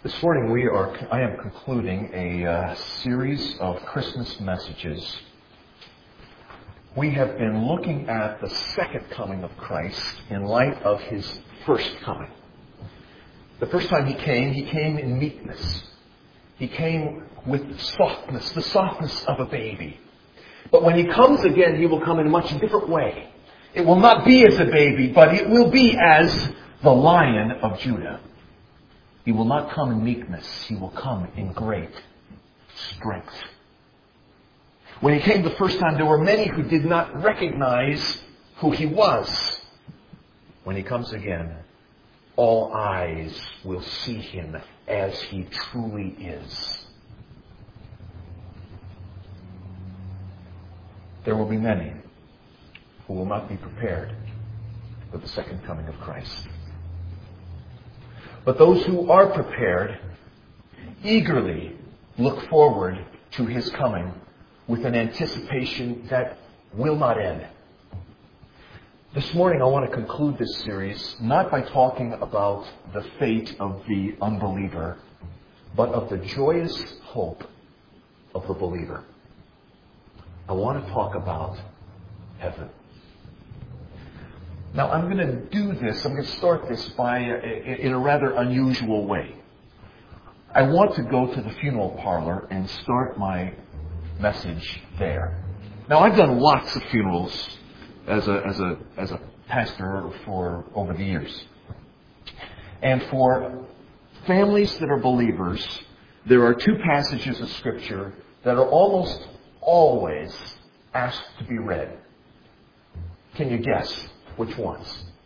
This morning I am concluding a series of Christmas messages. We have been looking at the second coming of Christ in light of His first coming. The first time He came in meekness. He came with softness, the softness of a baby. But when He comes again, He will come in a much different way. It will not be as a baby, but it will be as the Lion of Judah. He will not come in meekness. He will come in great strength. When He came the first time, there were many who did not recognize who He was. When He comes again, all eyes will see Him as He truly is. There will be many who will not be prepared for the second coming of Christ. But those who are prepared eagerly look forward to His coming with an anticipation that will not end. This morning I want to conclude this series not by talking about the fate of the unbeliever, but of the joyous hope of the believer. I want to talk about heaven. Now, I'm going to do this. I'm going to start this in a rather unusual way. I want to go to the funeral parlor and start my message there. Now, I've done lots of funerals as a pastor for over the years. And for families that are believers, there are two passages of Scripture that are almost always asked to be read. Can you guess which ones?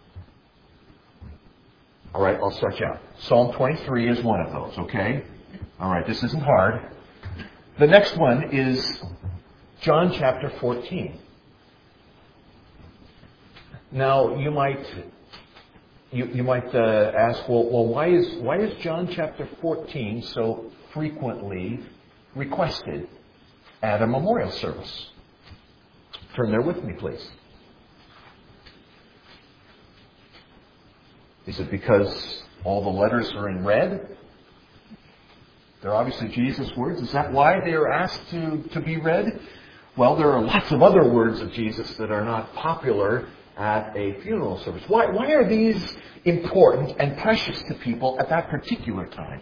All right, I'll start you out. Psalm 23 is one of those, okay? All right, this isn't hard. The next one is John chapter 14. Now, you might ask, well, why is John chapter 14 so frequently requested at a memorial service? Turn there with me, please. Is it because all the letters are in red? They're obviously Jesus' words. Is that why they are asked to be read? Well, there are lots of other words of Jesus that are not popular at a funeral service. Why are these important and precious to people at that particular time?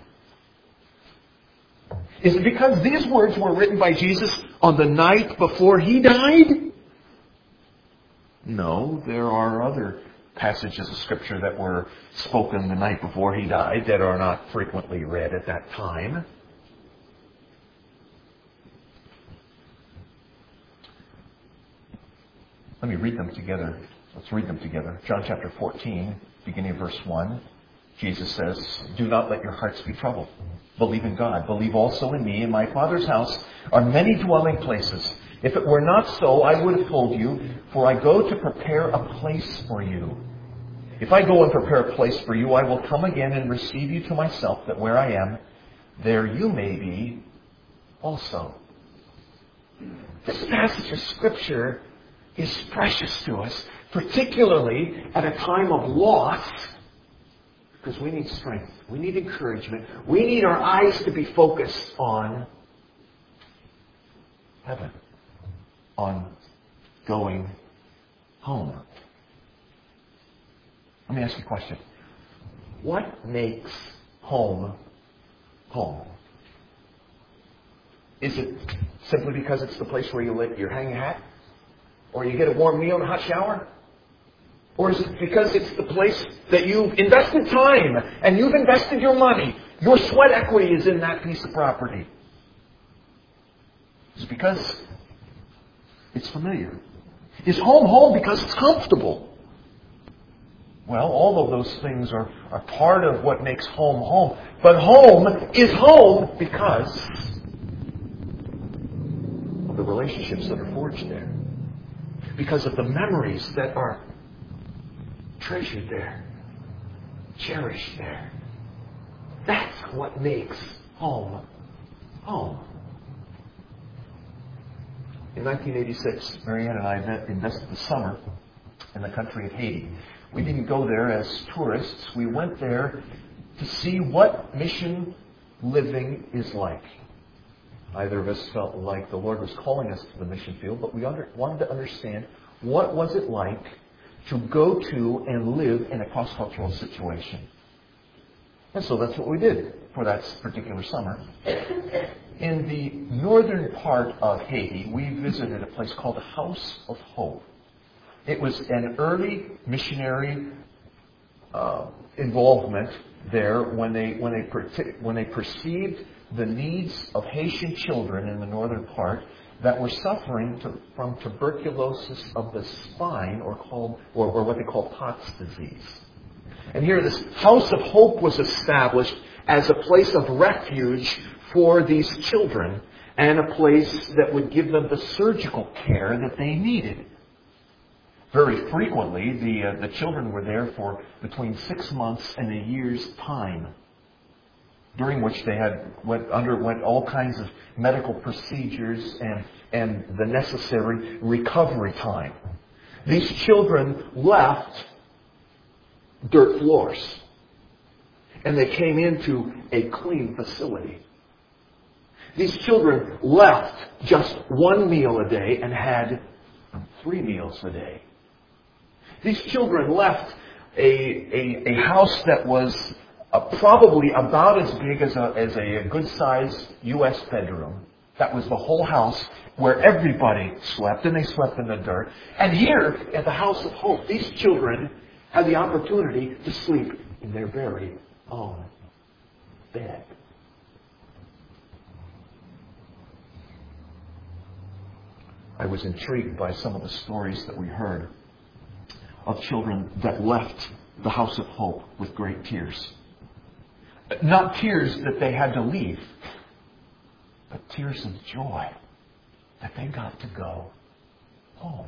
Is it because these words were written by Jesus on the night before He died? No, there are other passages of Scripture that were spoken the night before He died that are not frequently read at that time. Let me read them together. Let's read them together. John chapter 14, beginning of verse 1. Jesus says, "Do not let your hearts be troubled. Believe in God. Believe also in me. In my Father's house are many dwelling places. If it were not so, I would have told you, for I go to prepare a place for you. If I go and prepare a place for you, I will come again and receive you to myself, that where I am, there you may be also." This passage of Scripture is precious to us, particularly at a time of loss, because we need strength. We need encouragement. We need our eyes to be focused on heaven, on going home. Let me ask you a question. What makes home home? Is it simply because it's the place where you hang a hat? Or you get a warm meal and a hot shower? Or is it because it's the place that you've invested time and you've invested your money? Your sweat equity is in that piece of property. Is it because it's familiar? Is home home because it's comfortable? Well, all of those things are part of what makes home home. But home is home because of the relationships that are forged there. Because of the memories that are treasured there, cherished there. That's what makes home home. In 1986, Marianne and I invested the summer in the country of Haiti. We didn't go there as tourists. We went there to see what mission living is like. Neither of us felt like the Lord was calling us to the mission field, but we wanted to understand what was it like to go to and live in a cross-cultural situation. And so that's what we did for that particular summer. In the northern part of Haiti, we visited a place called the House of Hope. It was an early missionary involvement there when they perceived the needs of Haitian children in the northern part that were suffering from tuberculosis of the spine, or what they call Pott's disease. And here, this House of Hope was established as a place of refuge for these children, and a place that would give them the surgical care that they needed. Very frequently, the children were there for between 6 months and a year's time, during which they underwent all kinds of medical procedures and the necessary recovery time. These children left dirt floors, and they came into a clean facility. These children left just one meal a day and had 3 meals a day. These children left a house that was probably about as big as a good-sized U.S. bedroom. That was the whole house where everybody slept, and they slept in the dirt. And here at the House of Hope, these children had the opportunity to sleep in their very own bed. I was intrigued by some of the stories that we heard of children that left the House of Hope with great tears. Not tears that they had to leave, but tears of joy that they got to go home.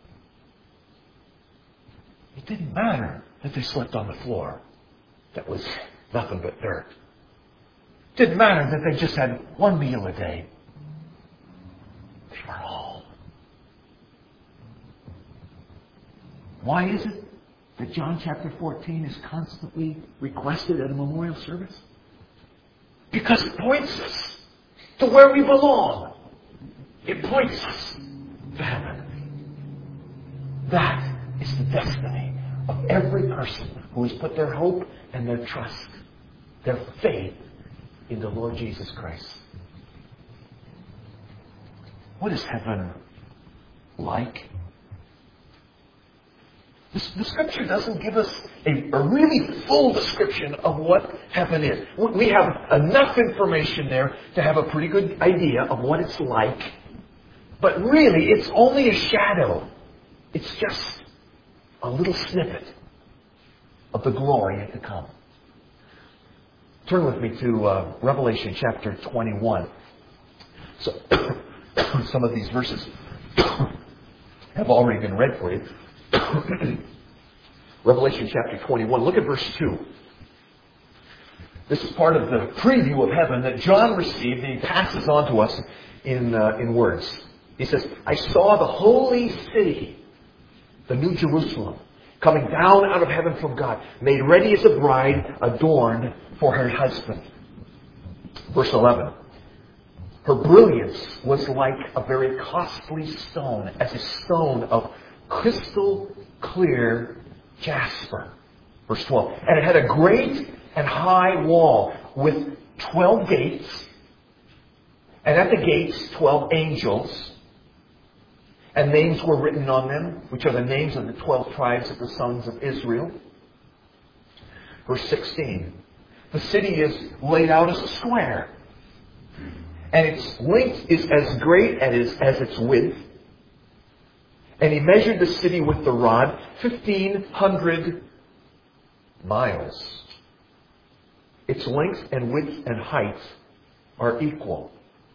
It didn't matter that they slept on the floor that was nothing but dirt. It didn't matter that they just had one meal a day. They were home. Why is it that John chapter 14 is constantly requested at a memorial service? Because it points us to where we belong. It points us to heaven. That is the destiny of every person who has put their hope and their trust, their faith in the Lord Jesus Christ. What is heaven like? The Scripture doesn't give us a really full description of what heaven is. We have enough information there to have a pretty good idea of what it's like. But really, it's only a shadow. It's just a little snippet of the glory yet to come. Turn with me to Revelation chapter 21. So, some of these verses have already been read for you. Revelation chapter 21. Look at verse 2. This is part of the preview of heaven that John received, and he passes on to us in words. He says, I saw the holy city, the New Jerusalem, coming down out of heaven from God, made ready as a bride, adorned for her husband. Verse 11. Her brilliance was like a very costly stone, as a stone of crystal clear jasper. Verse 12. And it had a great and high wall with 12 gates, and at the gates 12 angels, and names were written on them, which are the names of the 12 tribes of the sons of Israel. Verse 16. The city is laid out as a square, and its length is as great as its width. And he measured the city with the rod, 1,500 miles. Its length and width and height are equal.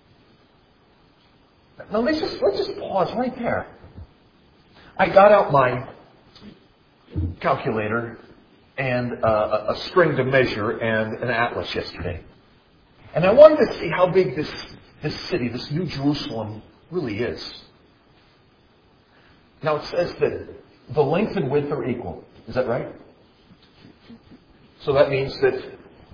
Now let's just pause right there. I got out my calculator and a string to measure and an atlas yesterday. And I wanted to see how big this city, this New Jerusalem, really is. Now it says that the length and width are equal. Is that right? So that means that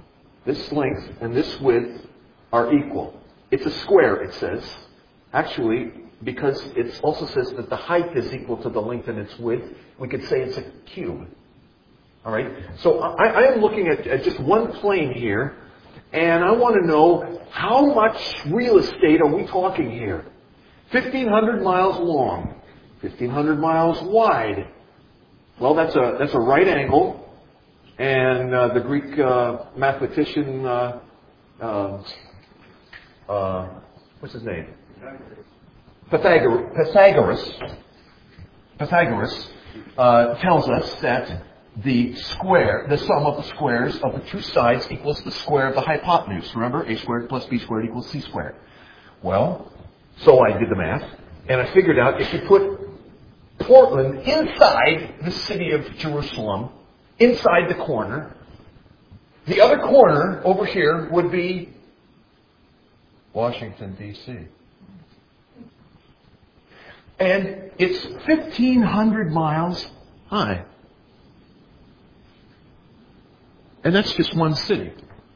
This length and this width are equal. It's a square, it says. Actually, because it also says that the height is equal to the length and its width, we could say it's a cube. All right? So I am looking at just one plane here, and I want to know how much real estate are we talking here? 1,500 miles long, 1,500 miles wide. Well, that's a right angle, and the Greek mathematician, what's his name? Pythagoras tells us that the sum of the squares of the two sides equals the square of the hypotenuse. Remember, a squared plus b squared equals c squared. Well, so I did the math, and I figured out if you put Portland inside the city of Jerusalem, inside the corner, the other corner over here would be Washington, D.C. And it's 1,500 miles high. And that's just one city.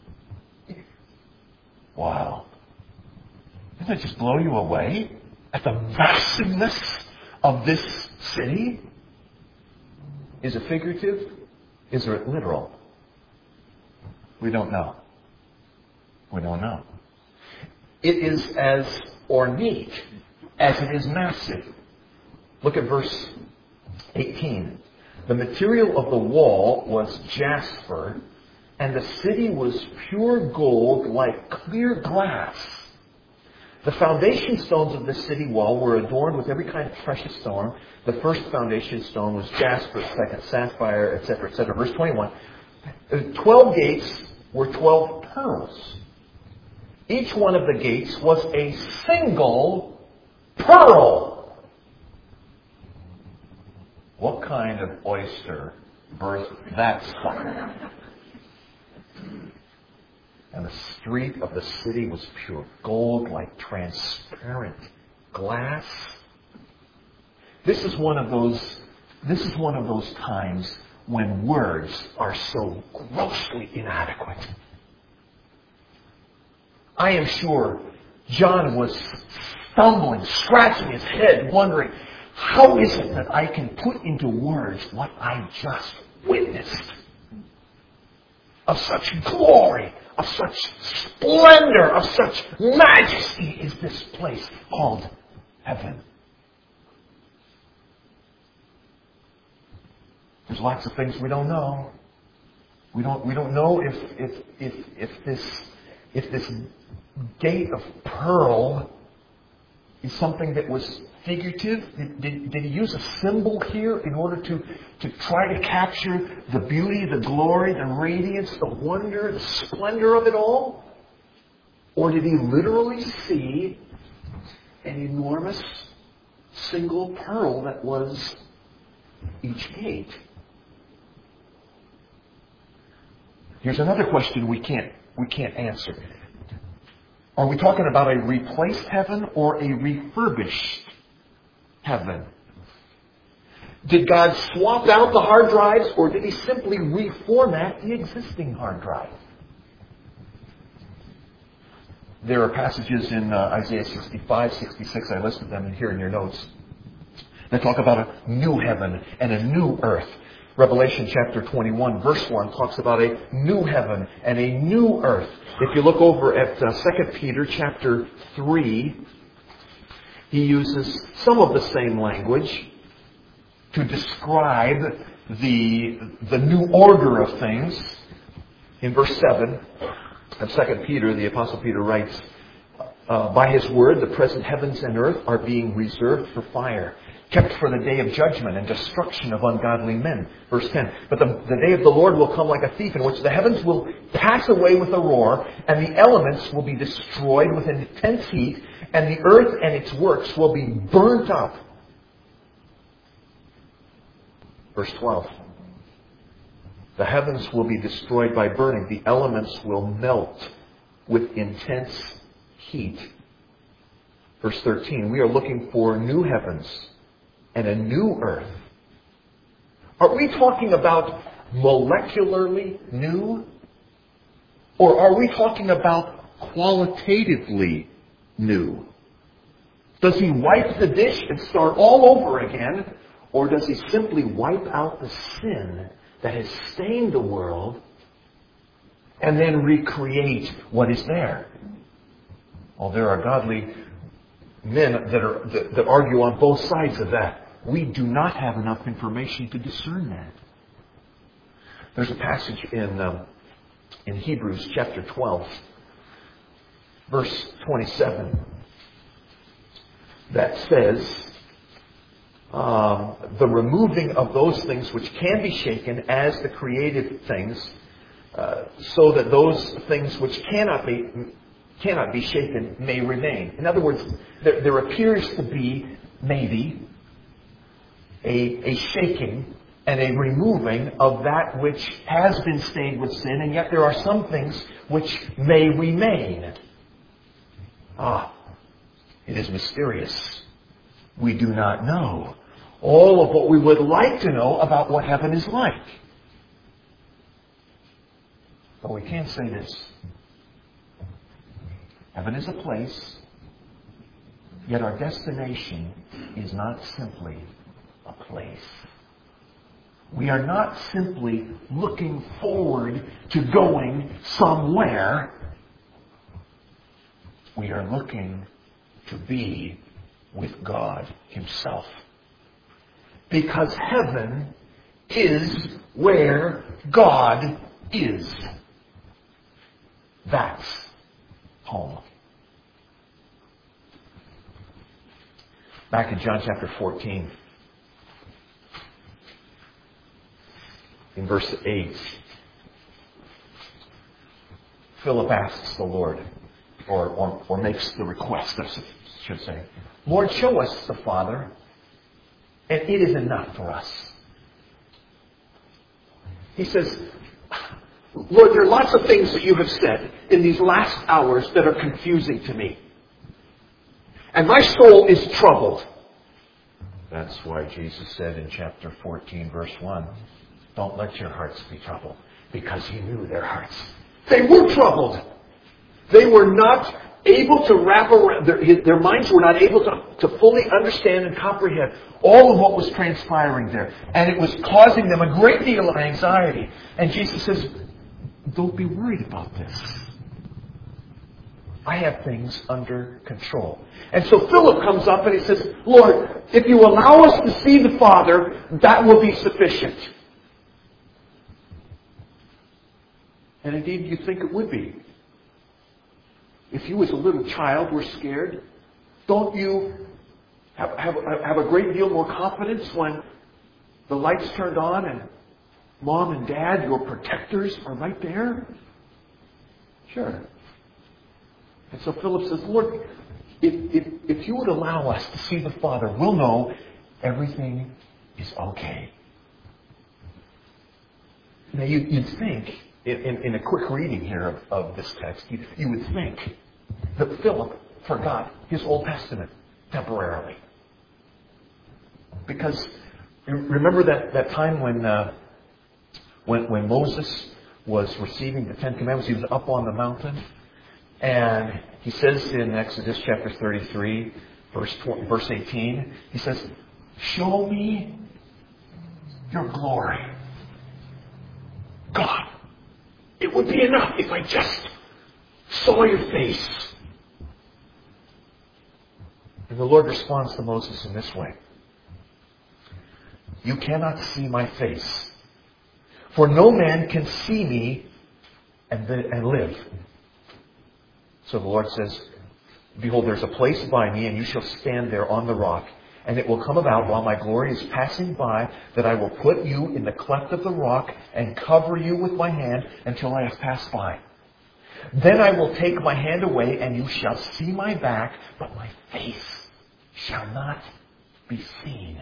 Wow. Doesn't that just blow you away at the massiveness of this city? Is it figurative? Is it literal? We don't know. We don't know. It is as ornate as it is massive. Look at verse 18. The material of the wall was jasper, and the city was pure gold like clear glass. The foundation stones of the city wall were adorned with every kind of precious stone. The first foundation stone was jasper, second sapphire, etc., etc. Verse 21. 12 gates were 12 pearls. Each one of the gates was a single pearl. What kind of oyster birthed that sucker? And the street of the city was pure gold, like transparent glass. This is one of those times when words are so grossly inadequate. I am sure John was stumbling, scratching his head, wondering, how is it that I can put into words what I just witnessed? Of such glory, of such splendor, of such majesty is this place called heaven. There's lots of things we don't know. We don't know if this gate of pearl is something that was figurative. Did he use a symbol here in order to try to capture the beauty, the glory, the radiance, the wonder, the splendor of it all? Or did he literally see an enormous single pearl that was each gate? Here's another question we can't answer. Are we talking about a replaced heaven or a refurbished heaven? Did God swap out the hard drives, or did He simply reformat the existing hard drive? There are passages in Isaiah 65, 66, I listed them here in your notes, that talk about a new heaven and a new earth. Revelation chapter 21, verse 1 talks about a new heaven and a new earth. If you look over at 2 Peter chapter 3, he uses some of the same language to describe the new order of things. In verse 7 of 2 Peter, the Apostle Peter writes, by His word, the present heavens and earth are being reserved for fire, kept for the day of judgment and destruction of ungodly men. Verse 10, but the day of the Lord will come like a thief, in which the heavens will pass away with a roar, and the elements will be destroyed with intense heat, and the earth and its works will be burnt up. Verse 12, the heavens will be destroyed by burning. The elements will melt with intense heat. Verse 13, we are looking for new heavens and a new earth. Are we talking about molecularly new? Or are we talking about qualitatively new? Does He wipe the dish and start all over again? Or does He simply wipe out the sin that has stained the world and then recreate what is there? Well, there are godly men that argue on both sides of that. We do not have enough information to discern that. There's a passage in Hebrews chapter 12, verse 27, that says, the removing of those things which can be shaken as the created things, so that those things which cannot be shaken may remain. In other words, there appears to be maybe a shaking and a removing of that which has been stained with sin, and yet there are some things which may remain. It is mysterious. We do not know all of what we would like to know about what heaven is like. But we can say this. Heaven is a place, yet our destination is not simply a place. We are not simply looking forward to going somewhere. We are looking to be with God Himself. Because heaven is where God is. That's home. Back in John chapter 14, in verse 8, Philip asks the Lord, or makes the request, I should say, Lord, show us the Father, and it is enough for us. He says, Lord, there are lots of things that you have said in these last hours that are confusing to me. And my soul is troubled. That's why Jesus said in chapter 14, verse 1, don't let your hearts be troubled. Because He knew their hearts. They were troubled. They were not able to wrap around, their minds were not able to fully understand and comprehend all of what was transpiring there. And it was causing them a great deal of anxiety. And Jesus says, don't be worried about this. I have things under control. And so Philip comes up and he says, Lord, if you allow us to see the Father, that will be sufficient. And indeed, you think it would be. If you as a little child were scared, don't you have a great deal more confidence when the lights turned on and Mom and Dad, your protectors, are right there? Sure. And so Philip says, Lord, if you would allow us to see the Father, we'll know everything is okay. Now you'd think, in a quick reading here of this text, you would think that Philip forgot his Old Testament temporarily. Because remember that time when Moses was receiving the Ten Commandments, he was up on the mountain, and he says in Exodus chapter 33, verse 18, he says, show me your glory. God, it would be enough if I just saw your face. And the Lord responds to Moses in this way. You cannot see my face, for no man can see me and live. So the Lord says, behold, there's a place by me, and you shall stand there on the rock. And it will come about while my glory is passing by that I will put you in the cleft of the rock and cover you with my hand until I have passed by. Then I will take my hand away, and you shall see my back, but my face shall not be seen.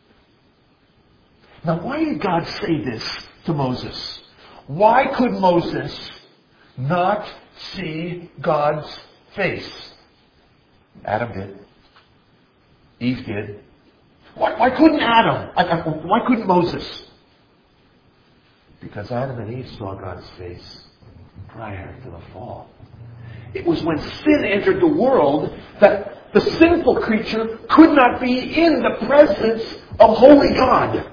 Now, why did God say this to Moses? Why could Moses not see God's face? Adam did. Eve did. Why couldn't Adam? Why couldn't Moses? Because Adam and Eve saw God's face. prior to the fall. It was when sin entered the world that the sinful creature could not be in the presence of holy God.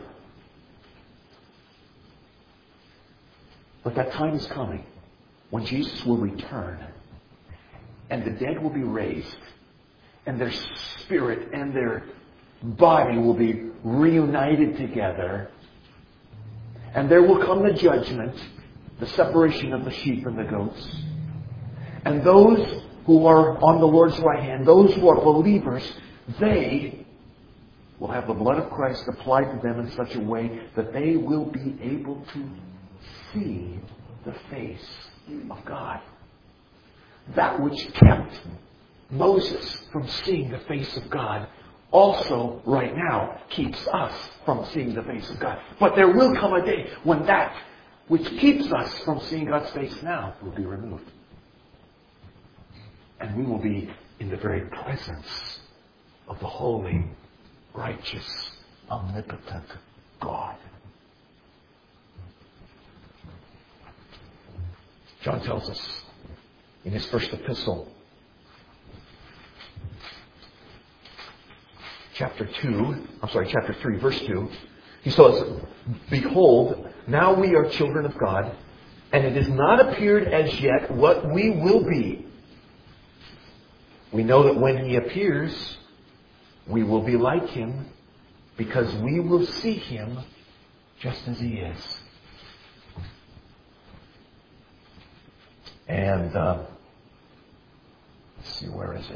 But that time is coming when Jesus will return and the dead will be raised and their spirit and their body will be reunited together. And there will come the judgment, the separation of the sheep and the goats. And those who are on the Lord's right hand, those who are believers, they will have the blood of Christ applied to them in such a way that they will be able to see the face of God. That which kept Moses from seeing the face of God also right now keeps us from seeing the face of God. But there will come a day when that which keeps us from seeing God's face now will be removed. And we will be in the very presence of the holy, righteous, omnipotent God. John tells us in his first epistle, chapter 3, verse 2, he says, "Behold, now we are children of God, and it has not appeared as yet what we will be. We know that when He appears, we will be like Him, because we will see Him just as He is." And let's see, where is it?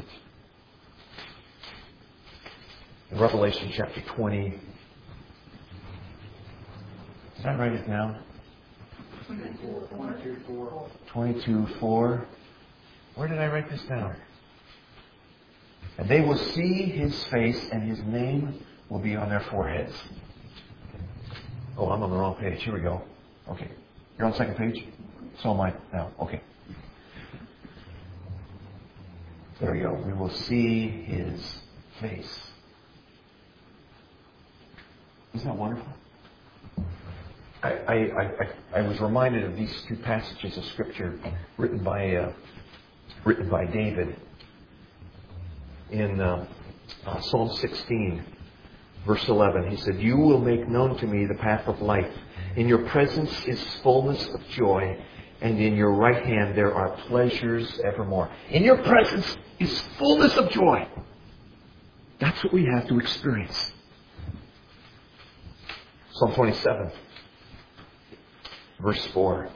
In Revelation chapter 20. Did I write it down? 22:4. Where did I write this down? "And they will see His face, and His name will be on their foreheads." Oh, I'm on the wrong page. Here we go. Okay. You're on the second page? So am I now. Okay. There we go. We will see His face. Isn't that wonderful? I was reminded of these two passages of Scripture written by David in Psalm 16, verse 11. He said, "You will make known to me the path of life. In your presence is fullness of joy, and in your right hand there are pleasures evermore." In your presence is fullness of joy. That's what we have to experience. Psalm 27, verse 4.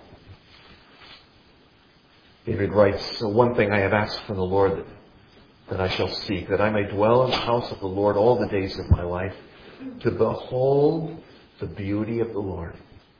David writes, "So one thing I have asked from the Lord that I shall seek, that I may dwell in the house of the Lord all the days of my life, to behold the beauty of the Lord."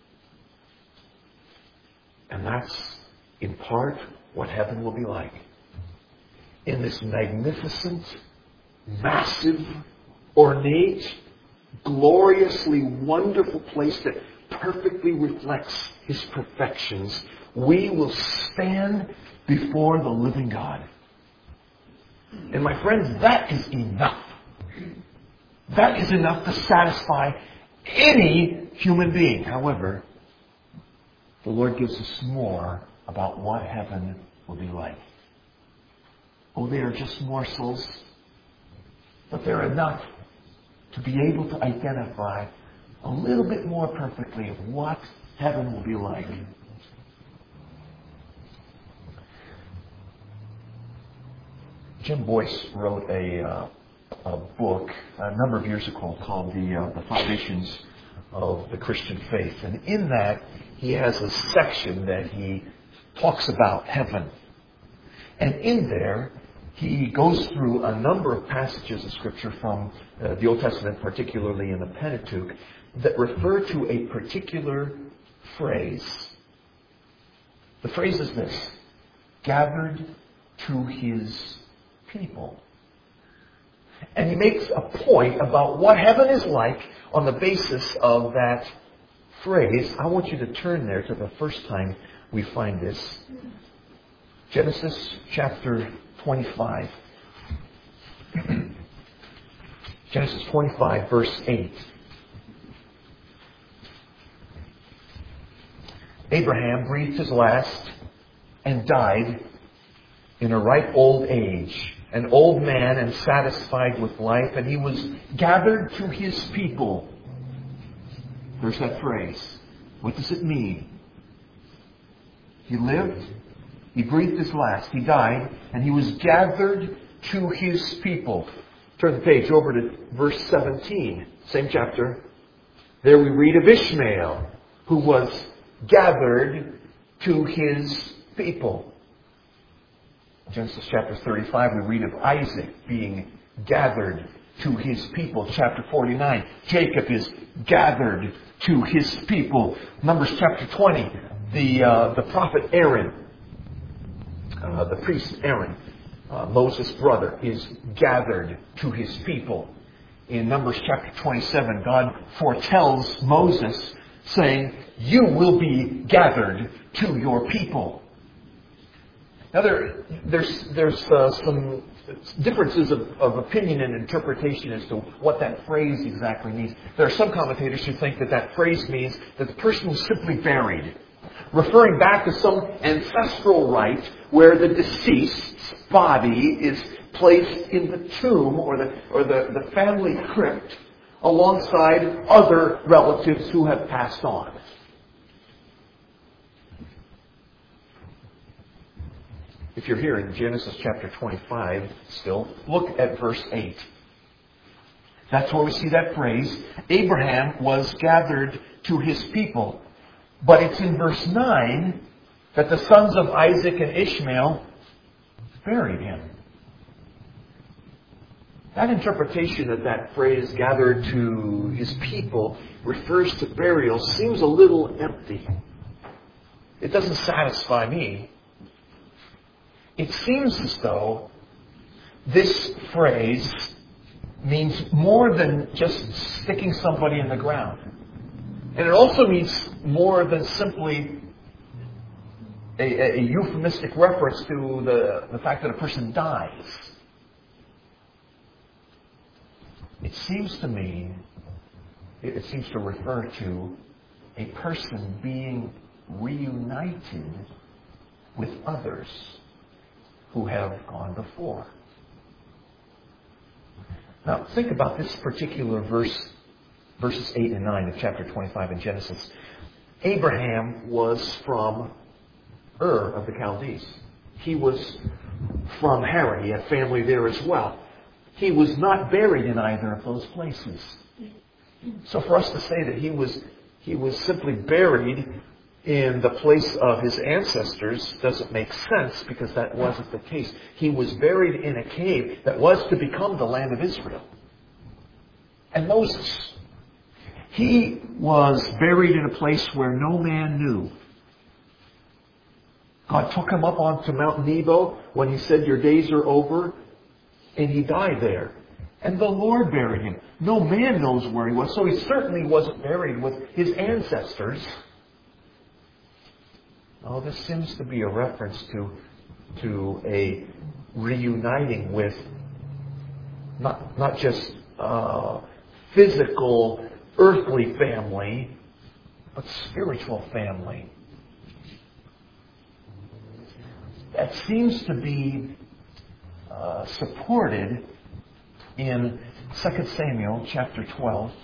And that's, in part, what heaven will be like. In this magnificent, massive, ornate, gloriously wonderful place that perfectly reflects His perfections, we will stand before the living God. And my friends, that is enough. That is enough to satisfy any human being. However, the Lord gives us more about what heaven will be like. Oh, they are just morsels, but they're enough to be able to identify a little bit more perfectly of what heaven will be like. Jim Boyce wrote a book a number of years ago called The Foundations of the Christian Faith. And in that, he has a section that he talks about heaven. And in there, he goes through a number of passages of Scripture from the Old Testament, particularly in the Pentateuch, that refer to a particular phrase. The phrase is this: gathered to His people. And he makes a point about what heaven is like on the basis of that phrase. I want you to turn there to the first time we find this. Genesis chapter 25. Genesis 25, verse 8. Abraham breathed his last, and died in a ripe old age, an old man and satisfied with life, and he was gathered to his people. There's that phrase. What does it mean? He lived, he breathed his last, he died, and he was gathered to his people. Turn the page over to verse 17, same chapter. There we read of Ishmael, who was gathered to his people. Genesis chapter 35, we read of Isaac being gathered to his people. Chapter 49, Jacob is gathered to his people. Numbers chapter 20, the prophet Aaron, the priest Aaron, Moses' brother, is gathered to his people. In Numbers chapter 27, God foretells Moses, saying, "You will be gathered to your people." Now, there's some differences of opinion and interpretation as to what that phrase exactly means. There are some commentators who think that that phrase means that the person was simply buried, referring back to some ancestral rite where the deceased's body is placed in the tomb or the family crypt alongside other relatives who have passed on. If you're here in Genesis chapter 25 still, look at verse 8. That's where we see that phrase, Abraham was gathered to his people. But it's in verse 9 that the sons of Isaac and Ishmael buried him. That interpretation of that phrase, gathered to his people, refers to burial, seems a little empty. It doesn't satisfy me. It seems as though this phrase means more than just sticking somebody in the ground. And it also means more than simply a euphemistic reference to the fact that a person dies. It seems to refer to a person being reunited with others who have gone before. Now, think about this particular verse, verses 8 and 9 of chapter 25 in Genesis. Abraham was from Ur of the Chaldees. He was from Haran. He had family there as well. He was not buried in either of those places. So for us to say that he was simply buried in the place of his ancestors doesn't make sense, because that wasn't the case. He was buried in a cave that was to become the land of Israel. And Moses, he was buried in a place where no man knew. God took him up onto Mount Nebo when he said, "Your days are over," and he died there. And the Lord buried him. No man knows where he was, so he certainly wasn't buried with his ancestors. Oh, this seems to be a reference to a reuniting with not just physical, earthly family, but spiritual family. That seems to be supported in 2 Samuel chapter 12.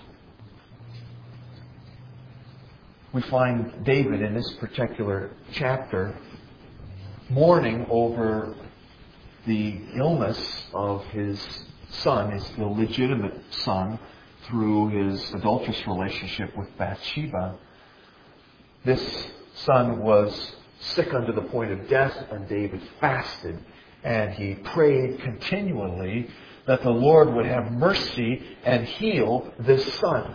We find David in this particular chapter mourning over the illness of his son, his illegitimate son, through his adulterous relationship with Bathsheba. This son was sick unto the point of death, and David fasted, and he prayed continually that the Lord would have mercy and heal this son.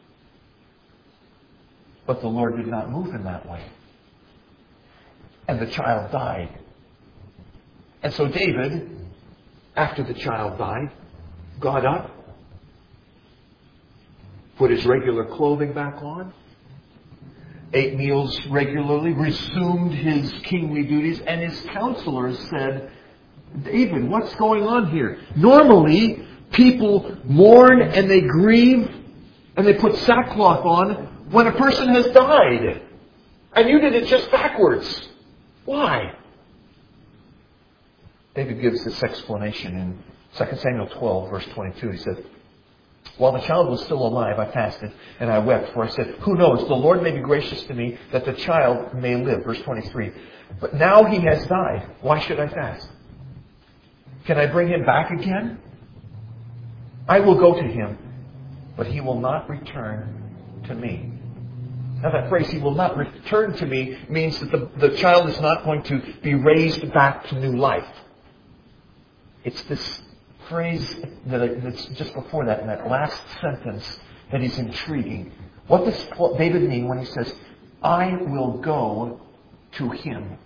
But the Lord did not move in that way. And the child died. And so David, after the child died, got up, put his regular clothing back on, ate meals regularly, resumed his kingly duties, and his counselors said, "David, what's going on here? Normally, people mourn and they grieve and they put sackcloth on when a person has died. And you did it just backwards. Why?" David gives this explanation in 2 Samuel 12, verse 22. He said, while the child was still alive, I fasted and I wept, for I said, who knows, the Lord may be gracious to me that the child may live. Verse 23. But now he has died. Why should I fast? Can I bring him back again? I will go to him, but he will not return to me. Now that phrase, he will not return to me, means that the child is not going to be raised back to new life. It's this phrase that's just before that, in that last sentence, that is intriguing. What does David mean when he says, I will go to him?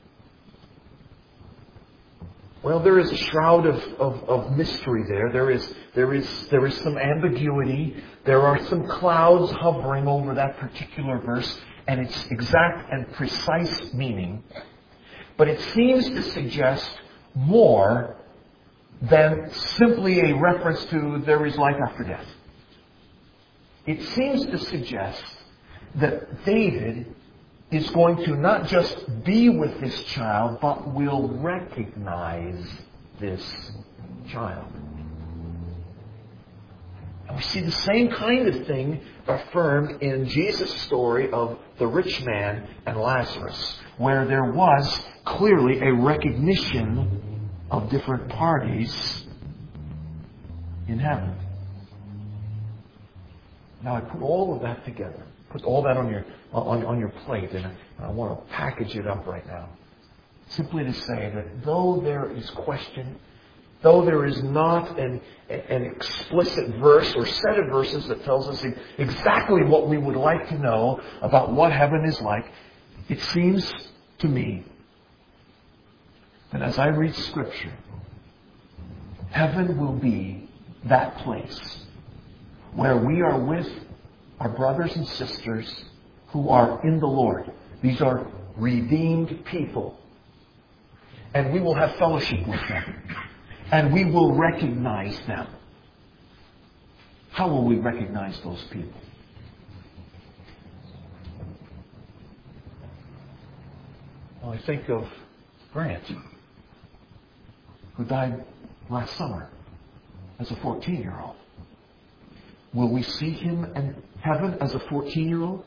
Well, there is a shroud of mystery there. There is some ambiguity. There are some clouds hovering over that particular verse and its exact and precise meaning. But it seems to suggest more than simply a reference to there is life after death. It seems to suggest that David is going to not just be with this child, but will recognize this child. And we see the same kind of thing affirmed in Jesus' story of the rich man and Lazarus, where there was clearly a recognition of different parties in heaven. Now I put all of that together, put all that on your plate, and I want to package it up right now. Simply to say that though there is question, though there is not an explicit verse or set of verses that tells us exactly what we would like to know about what heaven is like, it seems to me that as I read Scripture, heaven will be that place where we are with our brothers and sisters who are in the Lord. These are redeemed people. And we will have fellowship with them. And we will recognize them. How will we recognize those people? Well, I think of Grant, who died last summer as a 14-year-old. Will we see him in heaven as a 14-year-old?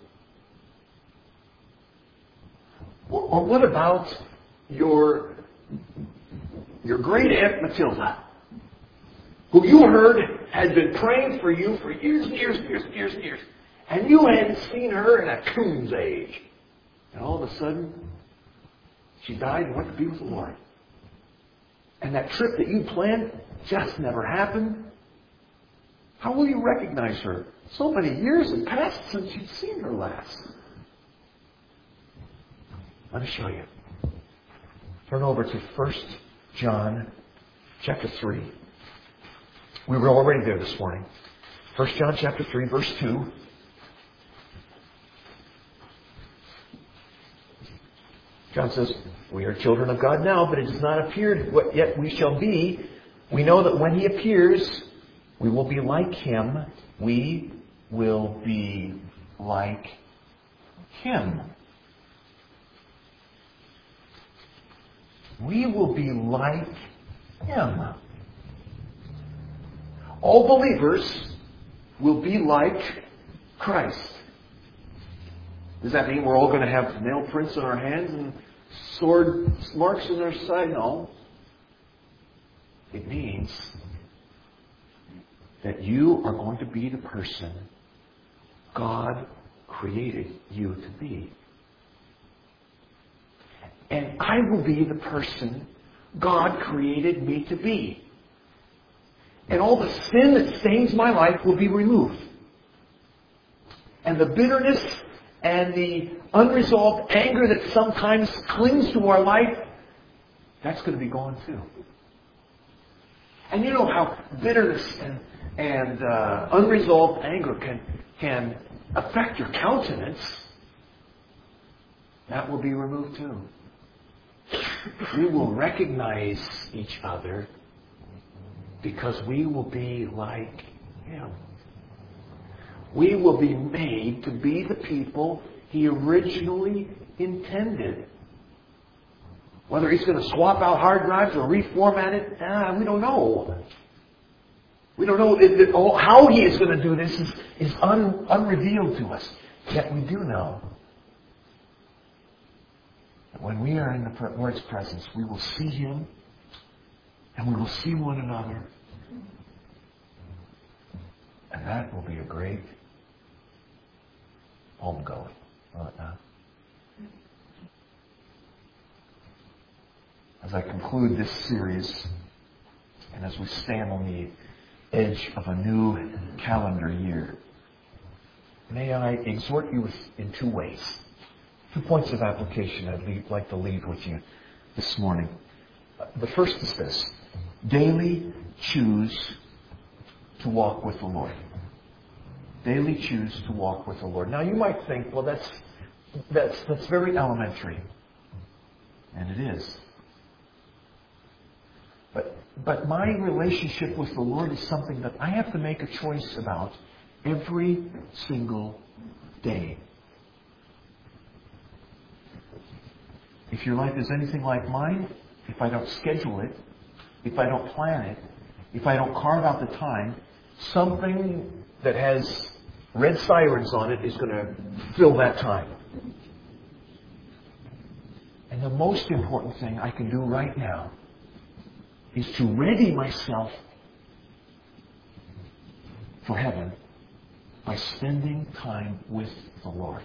Or what about your great Aunt Matilda, who you heard had been praying for you for years and years and years and years and years, and you hadn't seen her in a coon's age. And all of a sudden, she died and went to be with the Lord. And that trip that you planned just never happened. How will you recognize her? So many years have passed since you've seen her last. Let me show you. Turn over to 1 John chapter 3. We were already there this morning. 1 John chapter 3, verse 2. John says, we are children of God now, but it has not appeared what yet we shall be. We know that when He appears, we will be like Him. We will be like Him. We will be like Him. All believers will be like Christ. Does that mean we're all going to have nail prints on our hands and sword marks on our side? No. It means that you are going to be the person God created you to be. And I will be the person God created me to be. And all the sin that stains my life will be removed. And the bitterness and the unresolved anger that sometimes clings to our life, that's going to be gone too. And you know how bitterness and unresolved anger can affect your countenance. That will be removed too. We will recognize each other because we will be like Him. We will be made to be the people He originally intended. Whether He's going to swap out hard drives or reformat it, we don't know. We don't know. How He is going to do this is unrevealed to us. Yet we do know that when we are in the Lord's presence, we will see Him and we will see one another. And that will be a great homegoing. As I conclude this series, and as we stand on the edge of a new calendar year, may I exhort you in two ways. 2 points of application I'd like to leave with you this morning. The first is this: daily choose to walk with the Lord. Daily choose to walk with the Lord. Now you might think, well, that's very elementary. And it is. But my relationship with the Lord is something that I have to make a choice about every single day. If your life is anything like mine, if I don't schedule it, if I don't plan it, if I don't carve out the time, something that has red sirens on it is going to fill that time. And the most important thing I can do right now is to ready myself for heaven by spending time with the Lord.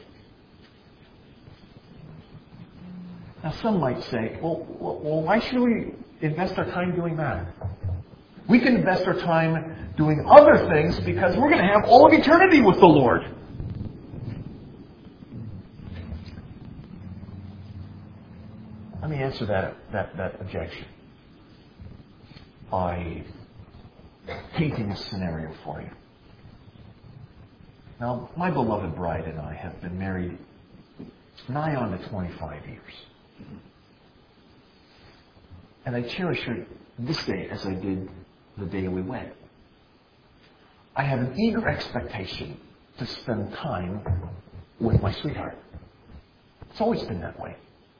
Now some might say, well, why should we invest our time doing that? We can invest our time doing other things because we're going to have all of eternity with the Lord. Let me answer that objection by painting a scenario for you. Now, my beloved bride and I have been married nigh on to 25 years. And I cherish her this day as I did the day we wed. I have an eager expectation to spend time with my sweetheart. It's always been that way.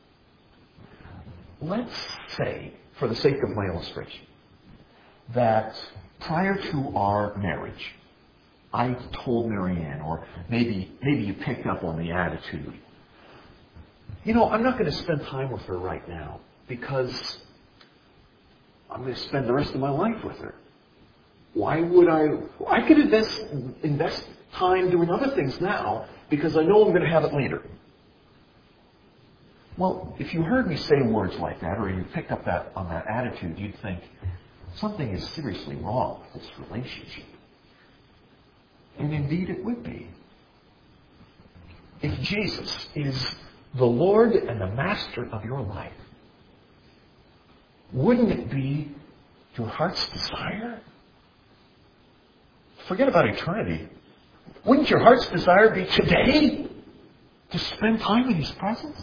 Let's say, for the sake of my illustration, that prior to our marriage, I told Marianne, or maybe you picked up on the attitude, I'm not going to spend time with her right now because I'm going to spend the rest of my life with her. Why would I could invest time doing other things now because I know I'm going to have it later. Well, if you heard me say words like that, or you picked up on that attitude, you'd think something is seriously wrong with this relationship. And indeed it would be. If Jesus is the Lord and the Master of your life, wouldn't it be your heart's desire? Forget about eternity. Wouldn't your heart's desire be today to spend time in His presence?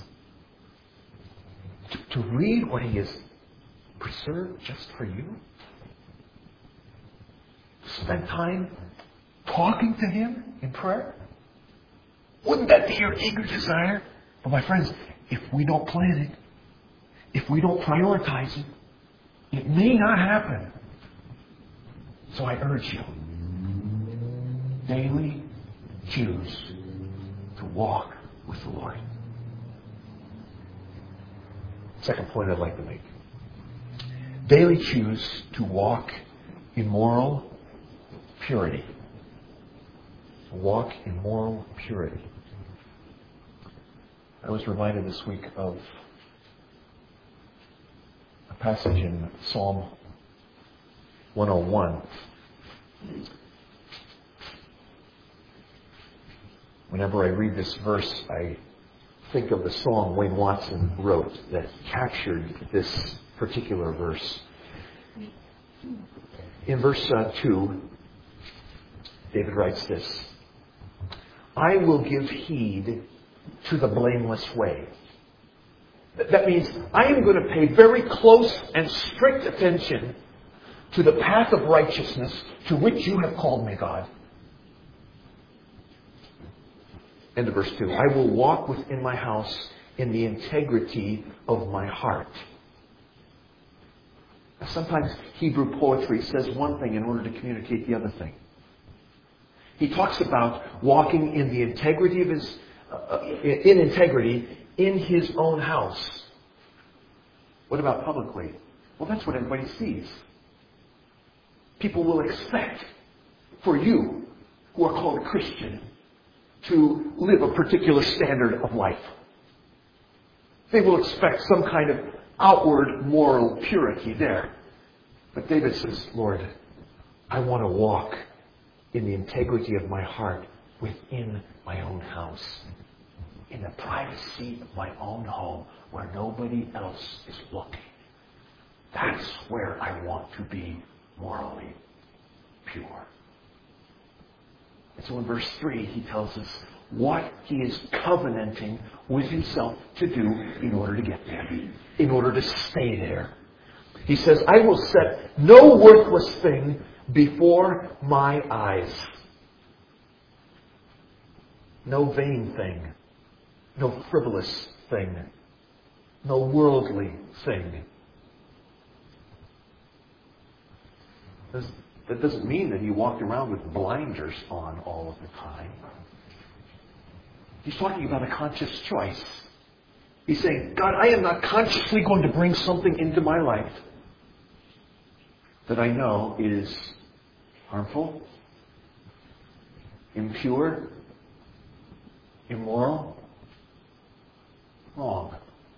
To read what He has preserved just for you? To spend time talking to Him in prayer? Wouldn't that be your eager desire? But my friends, if we don't plan it, if we don't prioritize it, it may not happen. So I urge you, daily choose to walk with the Lord. Second point I'd like to make. Daily choose to walk in moral purity. Walk in moral purity. I was reminded this week of a passage in Psalm 101. Whenever I read this verse, I think of the song Wayne Watson wrote that captured this particular verse. In verse 2, David writes this: I will give heed to the blameless way. That means I am going to pay very close and strict attention to the path of righteousness to which you have called me, God. End of verse 2. I will walk within my house in the integrity of my heart. Sometimes Hebrew poetry says one thing in order to communicate the other thing. He talks about walking in the integrity of in his own house. What about publicly? Well, that's what everybody sees. People will expect for you, who are called a Christian, to live a particular standard of life. They will expect some kind of outward moral purity there. But David says, Lord, I want to walk in the integrity of my heart within my own house, in the privacy of my own home, where nobody else is looking. That's where I want to be morally pure. And so in verse 3, he tells us what he is covenanting with himself to do in order to get there, in order to stay there. He says, I will set no worthless thing before my eyes. No vain thing. No frivolous thing. No worldly thing. That doesn't mean that he walked around with blinders on all of the time. He's talking about a conscious choice. He's saying, God, I am not consciously going to bring something into my life that I know is harmful, impure, immoral, wrong.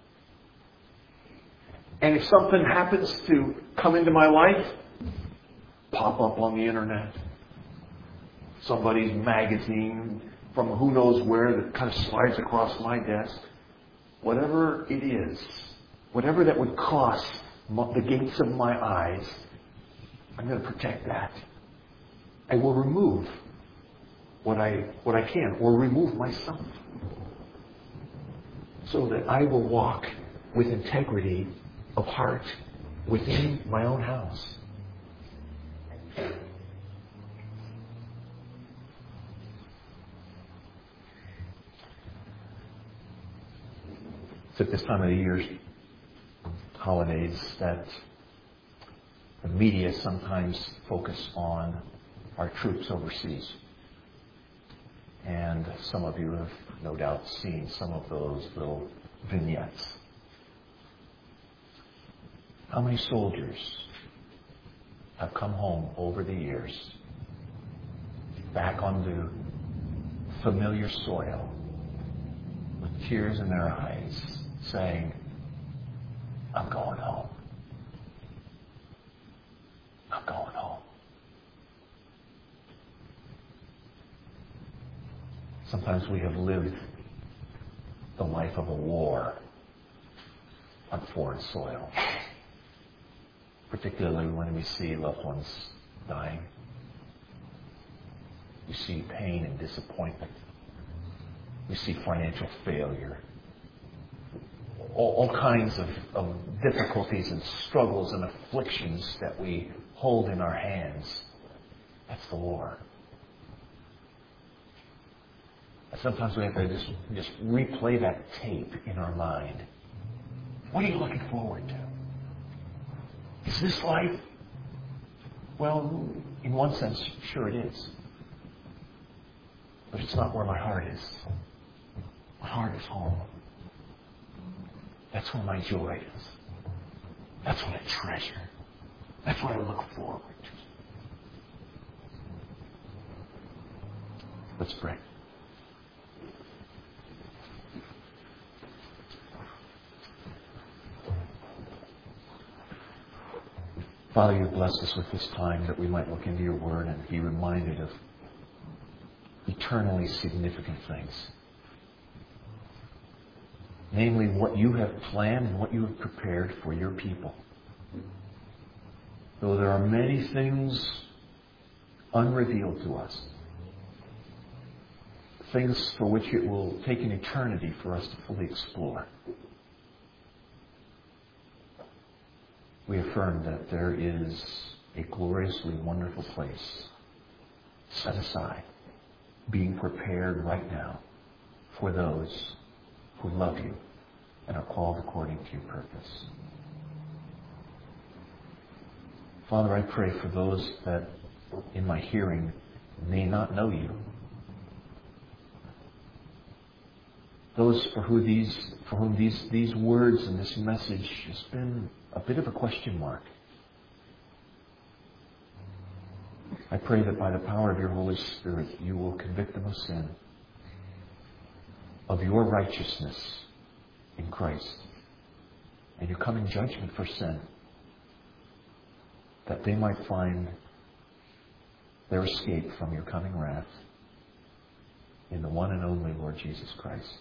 And if something happens to come into my life, pop up on the internet, somebody's magazine from who knows where that kind of slides across my desk, whatever it is, whatever that would cross the gates of my eyes, I'm going to protect that. I will remove what I can, or remove myself, so that I will walk with integrity of heart within my own house. It's at this time of the year, holidays, that the media sometimes focus on our troops overseas. And some of you have no doubt seen some of those little vignettes. How many soldiers have come home over the years, back onto familiar soil, with tears in their eyes, saying, I'm going home. I'm going home. Sometimes we have lived the life of a war on foreign soil, particularly when we see loved ones dying. You see pain and disappointment. You see financial failure. All kinds of difficulties and struggles and afflictions that we hold in our hands. That's the war. And sometimes we have to just replay that tape in our mind. What are you looking forward to? Is this life? Well, in one sense, sure it is. But it's not where my heart is. My heart is home. That's where my joy is. That's what I treasure. That's what I look forward to. Let's pray. Father, you bless us with this time that we might look into your word and be reminded of eternally significant things. Namely, what you have planned and what you have prepared for your people. Though there are many things unrevealed to us, things for which it will take an eternity for us to fully explore, we affirm that there is a gloriously wonderful place set aside, being prepared right now for those who love you and are called according to your purpose. Father, I pray for those that in my hearing may not know you. Those for whom these words and this message has been a bit of a question mark. I pray that by the power of your Holy Spirit, you will convict them of sin, of your righteousness in Christ, and your coming judgment for sin, that they might find their escape from your coming wrath in the one and only Lord Jesus Christ.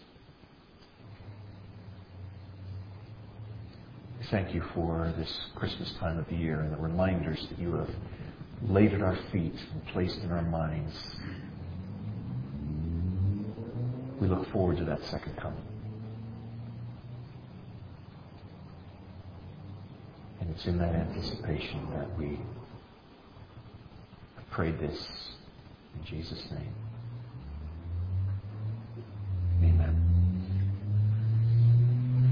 Thank you for this Christmas time of the year and the reminders that you have laid at our feet and placed in our minds. We look forward to that second coming. And it's in that anticipation that we pray this in Jesus' name.